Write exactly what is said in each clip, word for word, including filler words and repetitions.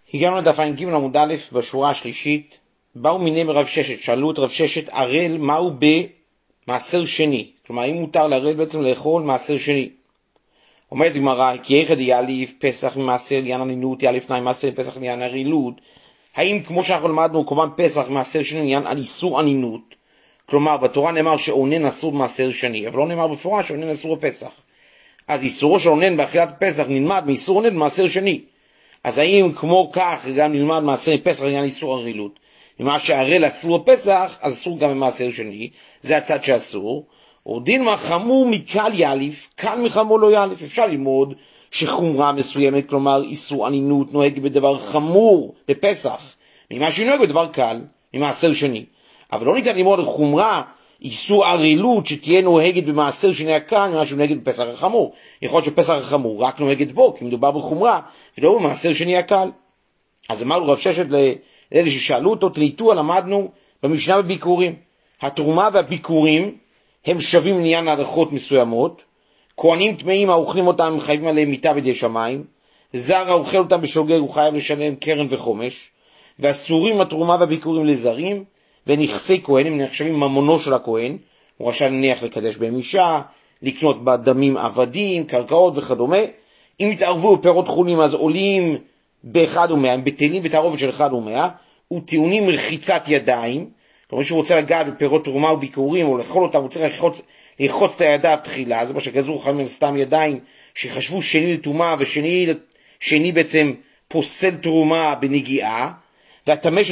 הגענו לדף ע"ג עמוד א' בשורה השלישית. באו מיני מרב ששת, שאלו את רב ששת, הראל מהו במעשר שני? כלומר, אם מותר להראל בעצם לאכול מעשר שני. אומרת גמרא, כי אחד יאליף פסח ממעשר לעניין הנינות, יאליף תנאי מעשר פסח לעניין הרעילות. האם כמו שאנחנו למדנו, כמובן פסח מעשר שני לעניין על איסור הנינות? כלומר, בתורה נאמר שאונן אסור במעשר שני, אבל לא נאמר בפורש שאונן אסור בפסח. אז איסורו של אונן באכילת פסח נלמד מאיסור אונן במעשר שני. אז האם כמו כך גם נלמד מעשר פסח לעניין איסור הרעילות? מה שהראל אסור בפסח, אז אסור גם במעשר שני, זה הצד שאסור. או דין מה חמור מקל יאליף, קל מחמור לא יאליף. אפשר ללמוד שחומרה מסוימת, כלומר איסור ענינות נוהג בדבר חמור בפסח, ממה שנוהג בדבר קל, ממעשר שני. אבל לא ניתן ללמוד חומרה, איסור הרעילות שתהיה נוהגת במעשר שני הקל, ממה שנוהגת בפסח החמור. יכול להיות שפסח החמור רק נוהגת בו, כי מדובר בחומרה, ולא במעשר שני הקל. אז אמרנו רב ששת לאלה ששאלו אותו, תליטו, למדנו במשנה בביקורים. התרומה והביקורים הם שווים לעניין הלכות מסוימות. כהנים טמאים האוכלים אותם חייבים עליהם מיתה בידי שמיים. זר האוכל אותם בשוגג הוא חייב לשלם קרן וחומש. ואסורים התרומה והביקורים לזרים, ונכסי כהן הם נחשבים ממונו של הכהן. הוא רשאי נניח לקדש בהם אישה, לקנות בדמים עבדים, קרקעות וכדומה. אם יתערבו בפירות חולים אז עולים באחד ומאה, הם בטלים בתערובת של אחד ומאה, וטעונים רחיצת ידיים. כלומר שהוא רוצה לגעת בפירות תרומה וביקורים או לאכול אותם, הוא צריך ללחוץ, ללחוץ את הידיו תחילה. זה מה שגזרו חכמים סתם ידיים שחשבו שני לתרומה ושני שני בעצם פוסל תרומה בנגיעה. והטמא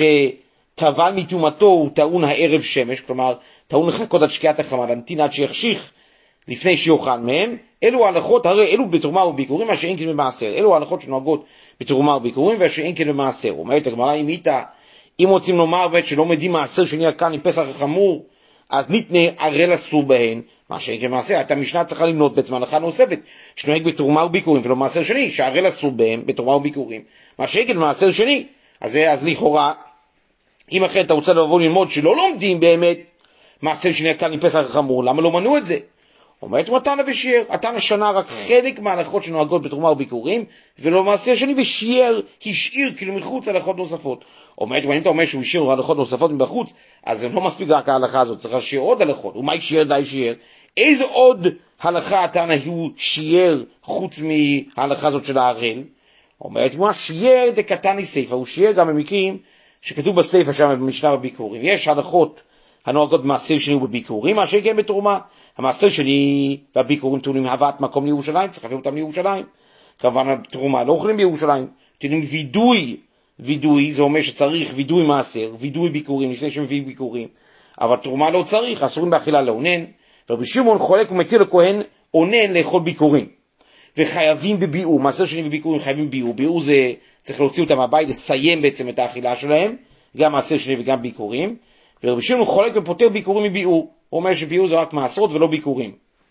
שטבל מתרומתו הוא טעון הערב שמש, כלומר טעון לחכות עד שקיעת החמה, להמתין עד שיחשיך לפני שיאכל מהם. אלו ההלכות, הרי אלו בתרומה וביקורים, מה שאין כן במעשר. אלו ההלכות שנוהגות בתרומה וביקורים, ומה שאין כן במעשר. אומרת הגמרא, אם איתה, אם רוצים לומר בית שלא מדים מעשר שני הקל מפסח החמור, אז ניתנה הראל אסור בהן, מה שאין כן במעשר. את המשנה צריכה למנות בעצם הלכה נוספת, שנוהג בתרומה וביקורים ולא מעשר שני, שהראל אסור בהן בתרומה וביקורים, מה שאין כן במעשר שני. אז, אז לכאורה, אם אחרי אתה רוצה לבוא ללמוד שלא לומדים באמת מעשר שני הקל מפסח החמור, למה לא מנעו את זה? אומרת מתנה ושיער, התנא שנה רק חלק מההלכות שנוהגות בתרומה וביקורים, ולא מעשר שני, ושיער השאיר כאילו מחוץ הלכות נוספות. אומרת, אם אתה אומר שהוא השאיר הלכות נוספות מבחוץ, אז זה לא מספיק רק ההלכה הזאת, צריך להשאיר עוד הלכות. ומה שיער די שיער? איזה עוד הלכה התנא הוא שיער חוץ מההלכה הזאת של ההראל? אומרת, מה שיער דקתני סייפה, הוא שיער גם במקרים שכתוב בסייפה שם במשנה בביקורים. יש הלכות הנוהגות במעשר שני ובביקורים, מה שכן בתרומה. המעשר שני והביקורים טעונים הבאת מקום לירושלים, צריך להביא אותם לירושלים. כמובן תרומה לא אוכלים בירושלים. טעונים וידוי, וידוי זה אומר שצריך וידוי מעשר, וידוי ביקורים לפני שמביא ביקורים. אבל תרומה לא צריך, אסורים באכילה לאונן. ורבי שמעון חולק ומטיל לכהן אונן לאכול ביקורים. וחייבים בביאור, מעשר שני וביקורים חייבים ביאור. ביאור זה צריך להוציא אותם מהבית, לסיים בעצם את האכילה שלהם, גם מעשר שני וגם ביקורים. ורבי שמעון חולק ופותר ביקורים מביאור. הוא אומר שביאור זה רק מעשרות ולא ביקורים.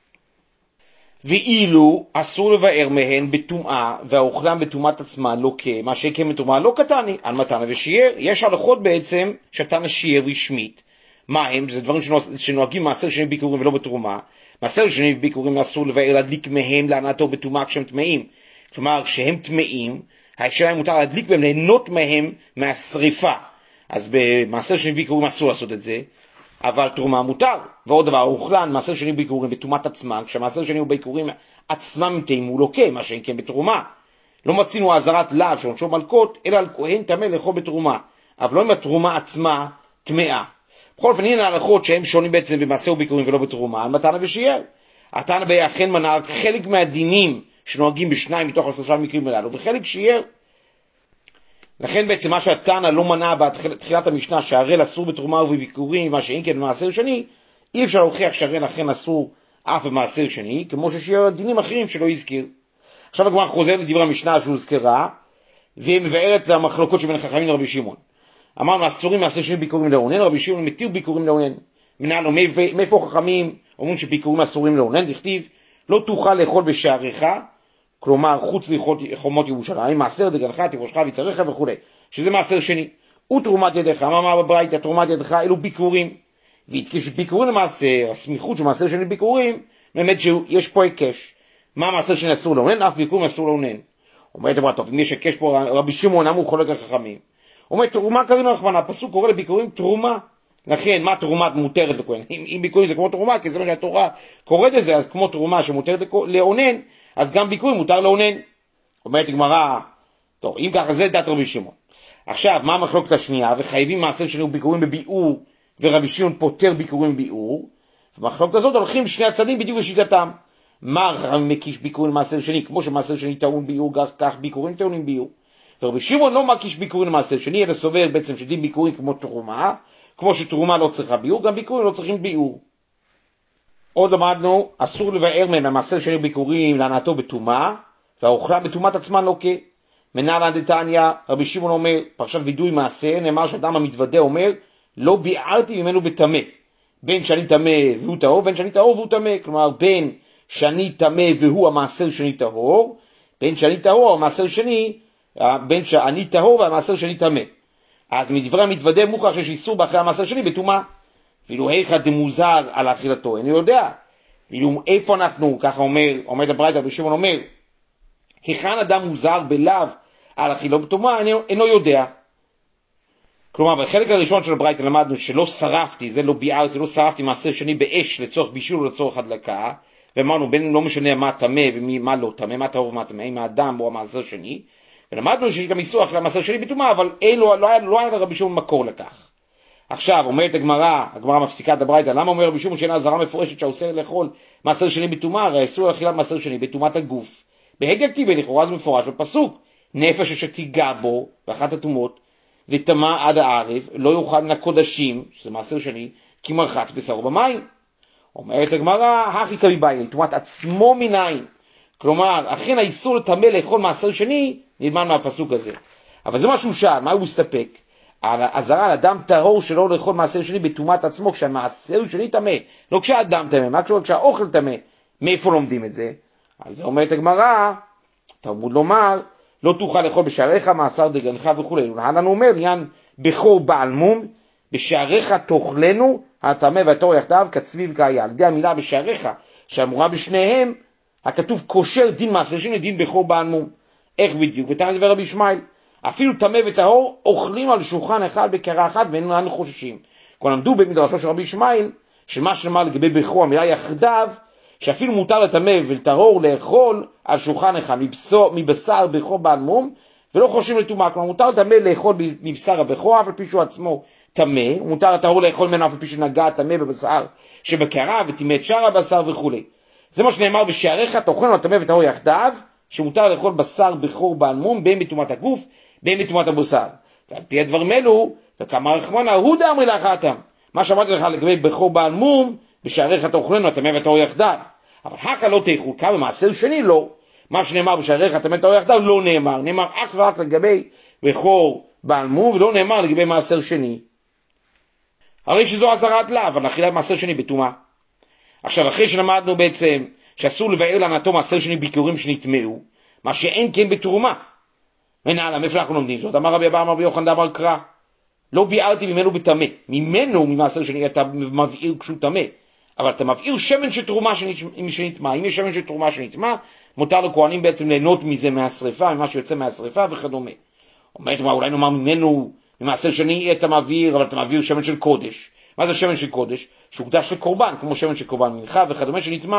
ואילו אסור לבאר מהן בטומאה, והאוכלם בטומאת עצמה לא כמה שכם בטומאה לא קטני, על מתנה ושיער. יש הלכות בעצם שהתנא שיער רשמית. מה הם? זה דברים שנוהגים מעשר שני ביקורים ולא בתרומה. מעשר שני ביקורים אסור לבאר להדליק מהם לענתו בטומאה כשהם טמאים. כלומר, כשהם טמאים, השאלה אם מותר להדליק בהם, ליהנות מהם מהשריפה. אז במעשר שני ביקורים אסור לעשות את זה. אבל תרומה מותר. ועוד דבר, אוכלן, מעשר שני ביקורים בתרומת עצמם, כשמעשר שני הוא ביקורים עצמם תאימו לוקה, מה שאין כן בתרומה. לא מצינו העזרת לאו שעונשו מלכות, אלא על כהן תמה לאכול בתרומה. אבל לא עם התרומה עצמה טמאה. בכל אופן, הנה ההלכות שהם שונים בעצם במעשר וביקורים ולא בתרומה, על מתנה ושיער. התנא באכן מנה רק חלק מהדינים שנוהגים בשניים מתוך השלושה מקרים הללו, וחלק שיער. לכן בעצם מה שהתנא לא מנע בתחילת המשנה שהראל אסור בתרומה ובביקורים, מה שאין כן במעשר שני, אי אפשר להוכיח שהראל אכן אסור אף במעשר שני, כמו ששיער דינים אחרים שלא יזכיר. עכשיו הגמרא חוזר לדברי המשנה שהוזכרה, ומבארת את המחלוקות שבין חכמים לרבי שמעון. אמרנו אסורים מעשר שני ביקורים לאונן, רבי שמעון מתיר ביקורים לאונן. מנהלנו מאיפה חכמים אומרים שביקורים אסורים לאונן? דכתיב לא תוכל לאכול בשעריך, כלומר חוץ לחומות ירושלים, מעשר דגנך, תירושך ויצריך וכו', שזה מעשר שני. ותרומת ידך, מה אמר בברייתא, תרומת ידך, אלו ביקורים. וכשביקורים למעשר, הסמיכות של מעשר שני ביקורים, באמת שיש פה היקש. מה מעשר שני אסור לאונן? אף ביקורים אסור לאונן. אומרת אמרה, טוב, אם יש הקש פה, רבי שמעון, למה הוא חולק על חכמים? אומרת, תרומה קרינו רחמנא, הפסוק קורא לביקורים תרומה. לכן, מה תרומה מותרת לכהן? אם, אם ביקורים זה כמו תרומה, כי זה מה שהתורה קוראת לזה, אז כמו תרומה שמותרת לעונן, אז גם ביקורים מותר לעונן. אומרת גמרא, טוב, אם ככה זה דת רבי שמעון. עכשיו, מה המחלוקת השנייה? וחייבים מעשר שני ביקורים בביאור, ורבי שמעון פותר ביקורים בביאור. במחלוקת הזאת הולכים שני הצדדים בדיוק לשיטתם. מה חכמים מקיש ביקורים למעשר שני? כמו שמעשר שני טעון ביאור, כך ביקורים טעונים ביאור. ורבי שמעון לא מקיש ביקורים למעשר שני, אלא סובר בעצם שדין ביקורים כמו תרומה, כמו שתרומה לא צריכה ביאור, גם ביקורים לא צריכים ביאור. עוד למדנו, אסור לבאר מהם המעשר שני ביקורים להנאתו בטומאה, והאוכלה בטומאת עצמה לא כ. מנהלן דתניא, רבי שמעון אומר, פרשת וידוי מעשר, נאמר שאדם המתוודה אומר, לא ביארתי ממנו בטמא. בין שאני טמא והוא טהור, בין שאני טהור והוא טמא. כלומר, בין שאני טמא והוא המעשר שני טהור, בין שאני טהור, המעשר שני, בין שאני טהור והמעשר שני טמא. אז מדברי המתוודה מוכח שיש איסור באכילה המעשר שני בטומאה. ואילו היכא דמוזר על אכילתו, אני יודע. ואילו איפה אנחנו, ככה אומר, עומד הברייתא, רבי שמעון אומר, היכן אדם מוזר בלאו על אכילו בטומאה, אינו יודע. כלומר, בחלק הראשון של הברייתא למדנו שלא שרפתי, זה לא ביארתי, לא שרפתי מעשר שני באש לצורך בישול או לצורך הדלקה, ואמרנו, בין לא משנה מה טמא ומה לא טמא, מה טהור ומה טמא, אם האדם או המעשר שני, ולמדנו שיש גם איסור אכילה מעשר שני בטומאה, אבל לא, לא, לא היה לרבי שמעון מקור לכך. עכשיו, אומרת הגמרא, הגמרא מפסיקה את הברייתא, למה אומר רבי שמעון שאין אזהרה מפורשת שהאוסר לאכול מעשר שני בטומאה? הרי איסור אכילת מעשר שני בטומאת הגוף. בהגה כתיב לכאורה זה מפורש בפסוק, נפש שתיגע בו באחת הטומאות וטמא עד הערב, לא יאכל מן הקודשים, שזה מעשר שני, כי מרחץ בשרו במים. אומרת הגמרא, הכי כביבאי, טומאת עצמו מנין. כלומר, אכן האיסור לטמא לאכול מעשר שני, נלמד מהפסוק הזה. אבל זה מה שהוא שאל, מה הוא הסתפק? האזהרה על אדם טהור שלא לאכול מעשר שני בטומאת עצמו, כשהמעשר שני טמא, לא כשהאדם טמא, מה כשהאוכל טמא. מאיפה לומדים את זה? אז זה אומרת הגמרא, תלמוד לומר, לא תוכל לאכול בשעריך מעשר דגנך וכו'. לנו אומר, עניין בכור בעל מום, בשעריך תאכלנו, הטמא והטהור יחדיו כצבי וכאיה. על ידי המילה בשעריך, שאמורה בשניהם, הכתוב קושר דין מעשר שני דין בכור בעל מום. איך בדיוק? ותנא דבר רבי ישמעאל, אפילו טמא וטהור אוכלים על שולחן אחד בקערה אחת ואין לנו חוששים. כבר למדו במדרשו של רבי ישמעאל, שמה שנאמר לגבי בכור, המילה יחדיו, שאפילו מותר לטמא ולטהור לאכול על שולחן אחד מבשר, מבשר בכור בעל מום, ולא חושבים לטומאה. כלומר, מותר לטמא לאכול מבשר הבכור, אף על פי שהוא עצמו טמא, ומותר לטהור לאכול ממנו אף על פי שנגע טמא בבשר שבקערה וטימא את שאר הבשר וכו'. זה מה שנאמר בשעריך תאכלנו על טמא וטהור יחדיו, שמותר לאכול בשר בכור בעל מום, בין בטומאת הגוף, בין בטומאת הבשר. ועל פי הדברים אלו, וכמה רחמנא הוא דאמרי לאחתם. מה שאמרתי לך לגבי בכור בעל מום, בשעריך תאכלנו הטמא והטהור יחדיו. אבל הכא לא תאכלו, כמה מעשר שני לא. מה שנאמר בשעריך הטמא והטהור יחדיו לא נאמר. נאמר אך ורק לגבי בכור בעל מום, ולא נאמר לגבי מעשר שני. הרי שזו אזהרת לאו, אבל אכילת מעשר שני בטומאה. עכשיו, אחרי שלמדנו בעצם שאסור לבאר להנאתו מעשר שני ביקורים שנטמאו, מה שאין כן בתרומה. ונעלם, איפה אנחנו לומדים זאת? אמר רבי אבא אמר רבי יוחנן אמר קרא, לא ביארתי ממנו בטמא. ממנו, ממעשר שני, אתה מבאר כשהוא טמא. אבל אתה מבאיר שמן של תרומה שנטמא. אם יש שמן של תרומה שנטמא, מותר לכהנים בעצם ליהנות מזה מהשריפה, ממה שיוצא מהשריפה וכדומה. אומרת, אולי נאמר ממנו, ממעשר שני אתה מבאיר, אבל אתה מבאיר שמן של קודש. מה זה שמן של קודש? שהוקדש לקורבן, כמו שמן של קורבן מנחה וכדומה שנטמא.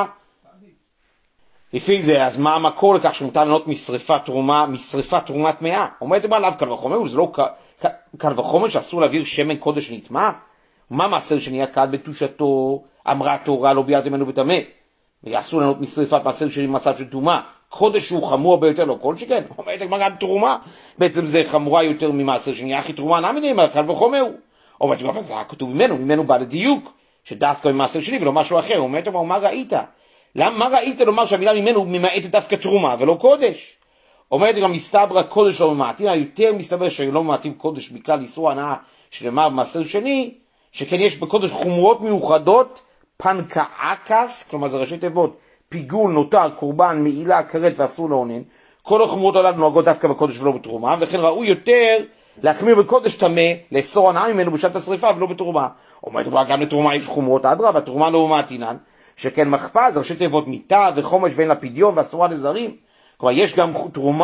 לפי זה, אז מה המקור לכך שמותר ליהנות משריפת תרומה, משריפת תרומה טמאה? אומרת מה עליו קל וחומר, זה לא קל וחומר שאסור להעביר שמן קודש נטמא? מה מעשר שנהיה קל בתושתו? אמרה התורה לא ביארתם ממנו בטמא. ואסור ליהנות משריפת מעשר שני במצב של טומאה. קודש הוא חמור ביותר, לא כל שכן. אומרת הגמרא תרומה, בעצם זה חמורה יותר ממעשר שני. אחי תרומה נמי נאמר קל וחומר. אומרת אבל זה כתוב ממנו, ממנו בא לדיוק, שדווקא ממעשר שני ולא משהו אחר. אומרת מה ראית? למה, מה ראית לומר שהמילה ממנו ממעטת דווקא תרומה ולא קודש? אומרת גם מסתברא קודש לא ממעטים, יותר מסתבר שלא ממעטים קודש בכלל איסור הנאה שנאמר במעשר שני, שכן יש בקודש חומרות מיוחדות, פנקאקס, כלומר זה ראשי תיבות, פיגול, נותר, קורבן, מעילה, כרת ואסור לעונן. כל החומרות הללו נוהגות דווקא בקודש ולא בתרומה, וכן ראוי יותר להחמיר בקודש טמא, לאסור הנאה ממנו בשעת השריפה ולא בתרומה. אומרת גם לתרומה יש חומרות אדרבה, בתרומה לא ממעטינן. שכן מחפז, ראשי תיבות מיטה וחומש ואין לה פדיון ואסורה לזרים. כלומר, יש גם תרומה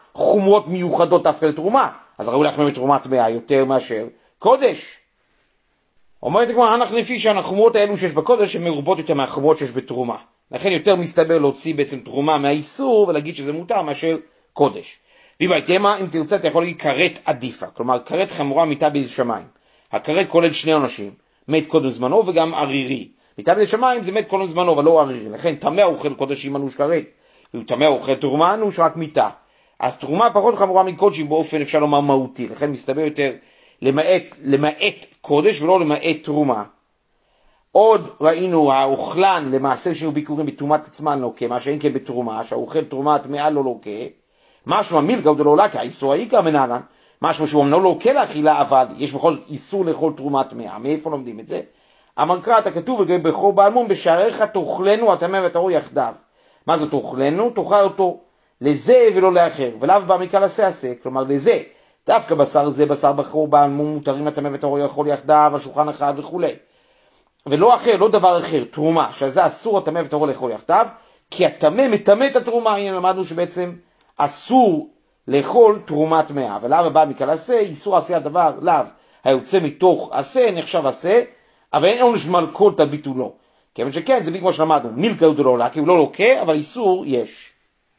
חומרות מיוחדות דווקא לתרומה, אז ראוי להחמיר מתרומה טמאה יותר מאשר קודש. אומרת הגמרא, אנחנו לפי שהחומרות האלו שיש בקודש הן מרובות יותר מהחומרות שיש בתרומה. לכן יותר מסתבר להוציא בעצם תרומה מהאיסור ולהגיד שזה מותר מאשר קודש. ובהתאמה, אם תרצה, אתה יכול להגיד כרת עדיפה. כלומר, כרת חמורה מיתה בידי שמיים. הכרת כולל שני אנשים, מת קודם זמנו וגם ערירי. מיתה בידי שמיים זה מת קודם זמנו, אבל לא ערירי. לכן תמה אוכל קודש עם אנוש כרת. ותמה אוכל תרומה אנוש רק מיתה. אז תרומה פחות חמורה מקודש באופן אפשר לומר מהותי. לכן מסתבר יותר למעט, למעט קודש ולא למעט תרומה. עוד ראינו האוכלן למעשה שהיו ביקורים בתרומת עצמן לוקה, מה שאין כן בתרומה, שהאוכל תרומה טמאה לא לוקה. משמע מילקא דלא לוקה, האיסור העיקר מנהלן, משמע שהוא אמנם לא לוקה לאכילה, אבל יש בכל זאת איסור לאכול תרומה טמאה. מאיפה לומדים את זה? אמר קראת, הכתוב בכור בעל מום, בשעריך תאכלנו הטמא והטהור יחדיו. מה זה תאכלנו? תאכל אותו לזה ולא לאחר, ולאו בא מכלל עשה עשה, כלומר לזה, דווקא בשר זה, בשר בכור בעל מום, מותרים הטמא והטהור יאכול יחדיו, על שולחן אחד וכו'. ולא אחר, לא דבר אחר, תרומה, שזה אסור הטמא והטהור לאכול יחדיו, כי הטמא מטמא את התרומה. הנה למדנו שבעצם אסור לאכול תרומה טמאה, ולאו הבא מכלל עשה, איסור עשה הדבר, לאו היוצא מתוך עשה נחשב עשה, אבל אין עונש מלכות על ביטולו. כיוון שכן, זה כמו שלמדנו, מילקא דלא לוקה, הוא לא לוקה, אבל איסור יש.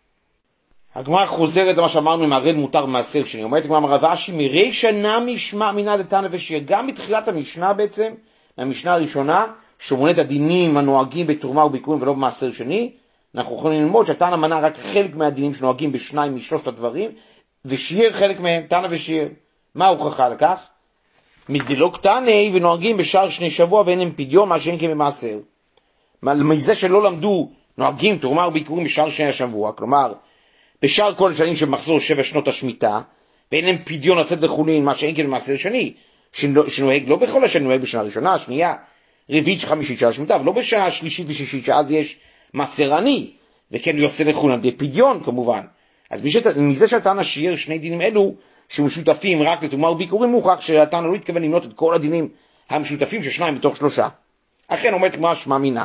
הגמרא חוזרת למה שאמרנו עם הרד מותר מעשר שני. אומרת הגמרא רב אשי, מרישא נמי שמע מינא דתנא ושיער. גם בתחילת המשנה בעצם, מהמשנה הראשונה, שמונה את הדינים הנוהגים בתרומה וביקורים ולא במעשר שני, אנחנו יכולים ללמוד שהתנא מנה רק חלק מהדינים שנוהגים בשניים משלושת הדברים, ושיער חלק מהם, תנא ושיער. מה ההוכחה לכך? מגדלו קטני ונוהגים בשאר שני שבוע ואין להם פדיון מה שאין כן במעשר. מזה שלא למדו נוהגים תרומה וביקורים בשאר שני השבוע, כלומר בשאר כל השנים שמחזור שבע שנות השמיטה, ואין להם פדיון לצאת לחולין מה שאין כן במעשר שני, שנוהג לא בכל השנה, נוהג בשנה ראשונה, שנייה, רביעית, חמישית של השמיטה, ולא בשעה שלישית ושישית, שאז יש מעשר עני, וכן יוצא לחולין על ידי פדיון כמובן. אז מזה שהתנא שיער שני דינים אלו, שמשותפים רק לתרומה וביקורים, מוכח שהתנא לא התכוון למנות את כל הדינים המשותפים של שניים מתוך שלושה. אכן אומרת מה שמע מינא.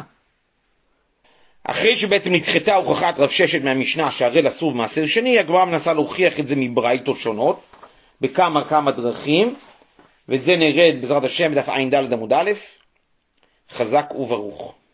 אחרי שבעצם נדחתה הוכחת רב ששת מהמשנה שהרל אסור במעשר שני, הגמרא מנסה להוכיח את זה מברייתות שונות, בכמה כמה דרכים, וזה נרד בעזרת השם בדף ע"ד עמוד א', חזק וברוך.